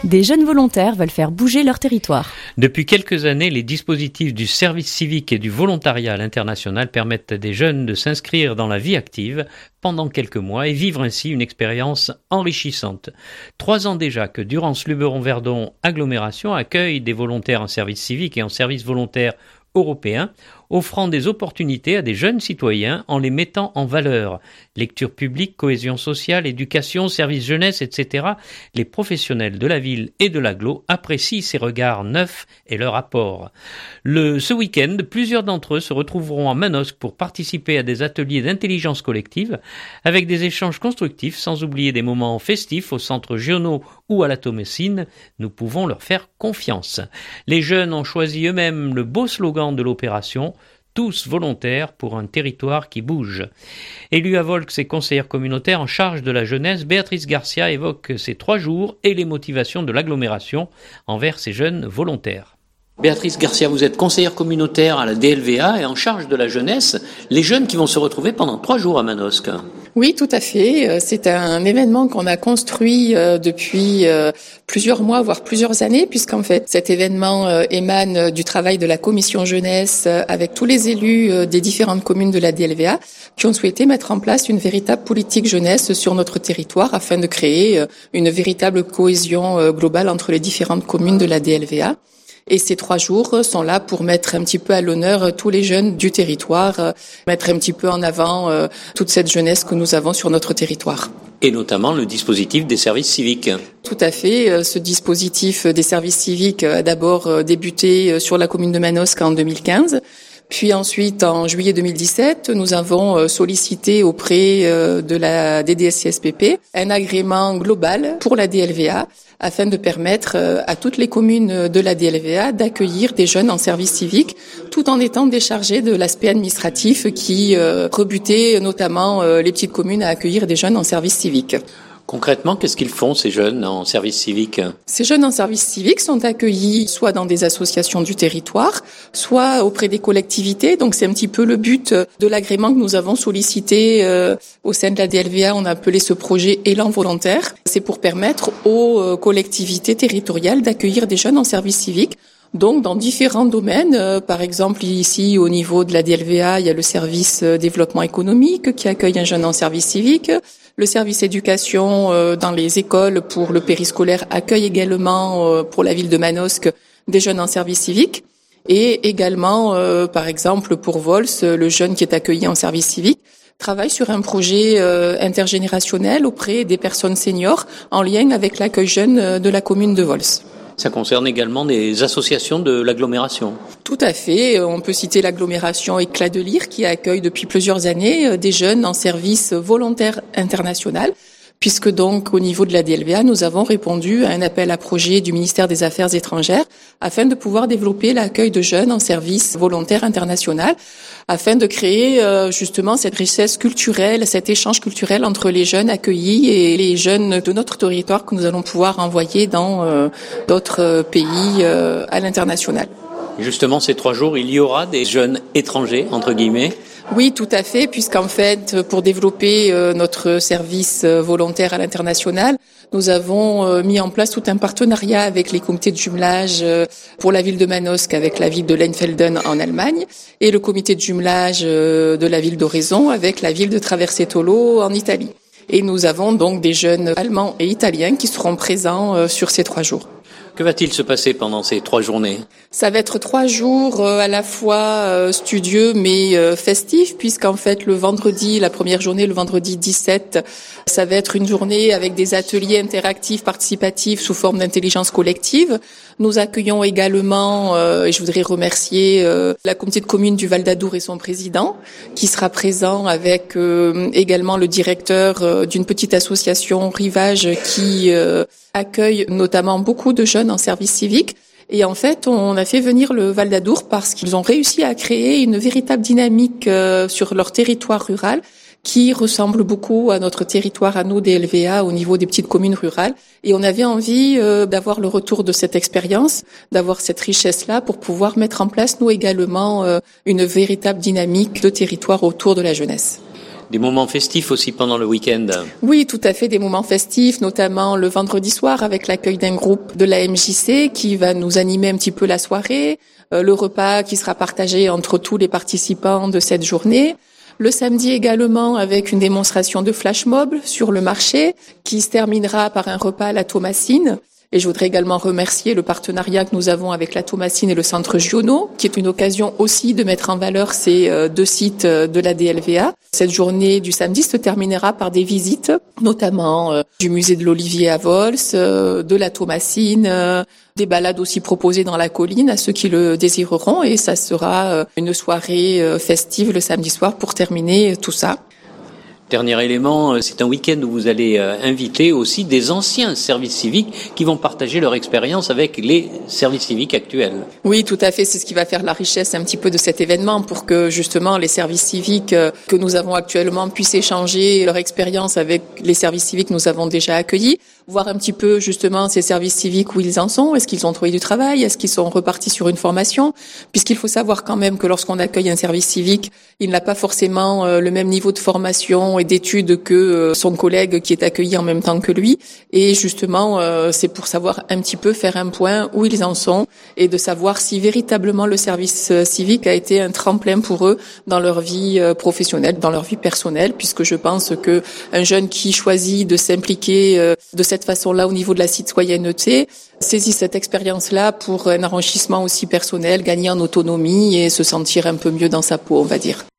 Des jeunes volontaires veulent faire bouger leur territoire. Depuis quelques années, les dispositifs du service civique et du volontariat à l'international permettent à des jeunes de s'inscrire dans la vie active pendant quelques mois et vivre ainsi une expérience enrichissante. 3 ans déjà que Durance-Luberon-Verdon Agglomération accueille des volontaires en service civique et en service volontaire européen, offrant des opportunités à des jeunes citoyens en les mettant en valeur. Lecture publique, cohésion sociale, éducation, service jeunesse, etc. Les professionnels de la ville et de l'agglo apprécient ces regards neufs et leur apport. Ce week-end, plusieurs d'entre eux se retrouveront à Manosque pour participer à des ateliers d'intelligence collective avec des échanges constructifs, sans oublier des moments festifs au centre Giono ou à la Thomasine. Nous pouvons leur faire confiance. Les jeunes ont choisi eux-mêmes le beau slogan de l'opération « Tous volontaires pour un territoire qui bouge ». Élue à Volx et conseillère communautaire en charge de la jeunesse, Béatrice Garcia évoque ces 3 jours et les motivations de l'agglomération envers ces jeunes volontaires. Béatrice Garcia, vous êtes conseillère communautaire à la DLVA et en charge de la jeunesse, les jeunes qui vont se retrouver pendant 3 jours à Manosque. Oui, tout à fait. C'est un événement qu'on a construit depuis plusieurs mois, voire plusieurs années, puisqu'en fait, cet événement émane du travail de la commission jeunesse avec tous les élus des différentes communes de la DLVA qui ont souhaité mettre en place une véritable politique jeunesse sur notre territoire afin de créer une véritable cohésion globale entre les différentes communes de la DLVA. Et ces 3 jours sont là pour mettre un petit peu à l'honneur tous les jeunes du territoire, mettre un petit peu en avant toute cette jeunesse que nous avons sur notre territoire. Et notamment le dispositif des services civiques. Tout à fait. Ce dispositif des services civiques a d'abord débuté sur la commune de Manosque en 2015. Puis ensuite, en juillet 2017, nous avons sollicité auprès de la DDSCSPP un agrément global pour la DLVA afin de permettre à toutes les communes de la DLVA d'accueillir des jeunes en service civique tout en étant déchargés de l'aspect administratif qui rebutait notamment les petites communes à accueillir des jeunes en service civique. Concrètement, qu'est-ce qu'ils font, ces jeunes en service civique ? Ces jeunes en service civique sont accueillis soit dans des associations du territoire, soit auprès des collectivités. Donc c'est un petit peu le but de l'agrément que nous avons sollicité au sein de la DLVA. On a appelé ce projet Élan volontaire. C'est pour permettre aux collectivités territoriales d'accueillir des jeunes en service civique. Donc, dans différents domaines, par exemple, ici, au niveau de la DLVA, il y a le service développement économique qui accueille un jeune en service civique. Le service éducation dans les écoles pour le périscolaire accueille également pour la ville de Manosque des jeunes en service civique. Et également, par exemple, pour Vols, le jeune qui est accueilli en service civique travaille sur un projet intergénérationnel auprès des personnes seniors en lien avec l'accueil jeune de la commune de Vols. Ça concerne également des associations de l'agglomération. Tout à fait. On peut citer l'agglomération Éclat de Lyre qui accueille depuis plusieurs années des jeunes en service volontaire international. Puisque donc au niveau de la DLVA, nous avons répondu à un appel à projet du ministère des Affaires étrangères afin de pouvoir développer l'accueil de jeunes en service volontaire international, afin de créer justement cette richesse culturelle, cet échange culturel entre les jeunes accueillis et les jeunes de notre territoire que nous allons pouvoir envoyer dans d'autres pays à l'international. Justement, ces 3 jours, il y aura des jeunes étrangers, entre guillemets. Oui, tout à fait, puisqu'en fait, pour développer notre service volontaire à l'international, nous avons mis en place tout un partenariat avec les comités de jumelage pour la ville de Manosque avec la ville de Leinfelden en Allemagne et le comité de jumelage de la ville d'Oraison avec la ville de Traversetolo en Italie. Et nous avons donc des jeunes allemands et italiens qui seront présents sur ces 3 jours. Que va-t-il se passer pendant ces 3 journées ? Ça va être 3 jours à la fois studieux mais festifs, puisqu'en fait le vendredi, la première journée, le vendredi 17, ça va être une journée avec des ateliers interactifs, participatifs sous forme d'intelligence collective. Nous accueillons également, et je voudrais remercier la communauté de communes du Val d'Adour et son président, qui sera présent avec également le directeur d'une petite association Rivage qui accueille notamment beaucoup de jeunes en service civique. Et en fait, on a fait venir le Val d'Adour parce qu'ils ont réussi à créer une véritable dynamique sur leur territoire rural qui ressemble beaucoup à notre territoire à nous, des LVA, au niveau des petites communes rurales. Et on avait envie d'avoir le retour de cette expérience, d'avoir cette richesse-là pour pouvoir mettre en place, nous également, une véritable dynamique de territoire autour de la jeunesse. Des moments festifs aussi pendant le week-end. Oui, tout à fait, des moments festifs, notamment le vendredi soir avec l'accueil d'un groupe de la MJC qui va nous animer un petit peu la soirée, le repas qui sera partagé entre tous les participants de cette journée. Le samedi également avec une démonstration de flash mob sur le marché qui se terminera par un repas à la Thomasine. Et je voudrais également remercier le partenariat que nous avons avec la Thomasine et le Centre Giono, qui est une occasion aussi de mettre en valeur ces deux sites de la DLVA. Cette journée du samedi se terminera par des visites, notamment du musée de l'Olivier à Vols, de la Thomasine, des balades aussi proposées dans la colline à ceux qui le désireront. Et ça sera une soirée festive le samedi soir pour terminer tout ça. Dernier élément, c'est un week-end où vous allez inviter aussi des anciens services civiques qui vont partager leur expérience avec les services civiques actuels. Oui, tout à fait. C'est ce qui va faire la richesse un petit peu de cet événement pour que justement les services civiques que nous avons actuellement puissent échanger leur expérience avec les services civiques que nous avons déjà accueillis, voir un petit peu justement ces services civiques où ils en sont. Est-ce qu'ils ont trouvé du travail? Est-ce qu'ils sont repartis sur une formation? Puisqu'il faut savoir quand même que lorsqu'on accueille un service civique, il n'a pas forcément le même niveau de formation et d'études que son collègue qui est accueilli en même temps que lui. Et justement, c'est pour savoir un petit peu faire un point où ils en sont et de savoir si véritablement le service civique a été un tremplin pour eux dans leur vie professionnelle, dans leur vie personnelle, puisque je pense que un jeune qui choisit de s'impliquer de cette façon-là au niveau de la citoyenneté saisit cette expérience-là pour un enrichissement aussi personnel, gagner en autonomie et se sentir un peu mieux dans sa peau, on va dire.